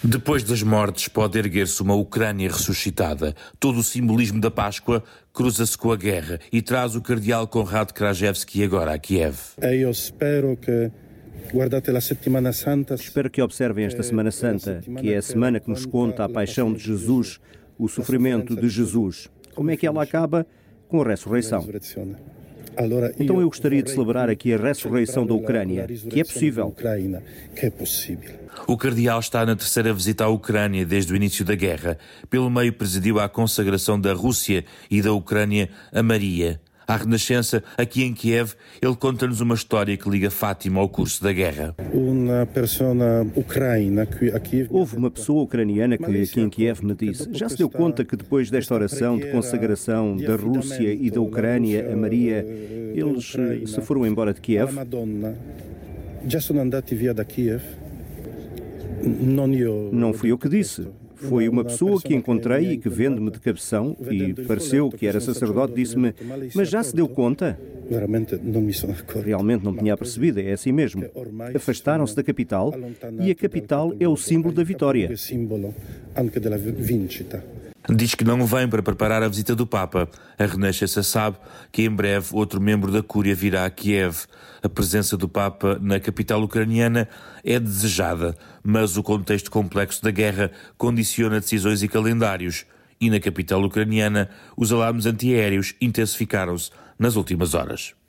Depois das mortes pode erguer-se uma Ucrânia ressuscitada. Todo o simbolismo da Páscoa cruza-se com a guerra e traz o cardeal Konrad Krajewski agora a Kiev. Espero que observem esta Semana Santa, que é a semana que nos conta a paixão de Jesus, o sofrimento de Jesus. Como é que ela acaba? Com a ressurreição. Então eu gostaria de celebrar aqui a ressurreição da Ucrânia, que é possível. O cardeal está na terceira visita à Ucrânia desde o início da guerra. Pelo meio presidiu à consagração da Rússia e da Ucrânia a Maria. À Renascença, aqui em Kiev, ele conta-nos uma história que liga Fátima ao curso da guerra. Houve uma pessoa ucraniana que aqui em Kiev me disse: já se deu conta que depois desta oração de consagração da Rússia e da Ucrânia a Maria, eles se foram embora de Kiev? Não fui eu que disse. Foi uma pessoa que encontrei e que, vendo-me de cabeção, e pareceu que era sacerdote, disse-me: mas já se deu conta? Realmente não tinha percebido, é assim mesmo. Afastaram-se da capital e a capital é o símbolo da vitória. Diz que não vem para preparar a visita do Papa. A Renascença sabe que em breve outro membro da Cúria virá a Kiev. A presença do Papa na capital ucraniana é desejada, mas o contexto complexo da guerra condiciona decisões e calendários. E na capital ucraniana, os alarmes antiaéreos intensificaram-se nas últimas horas.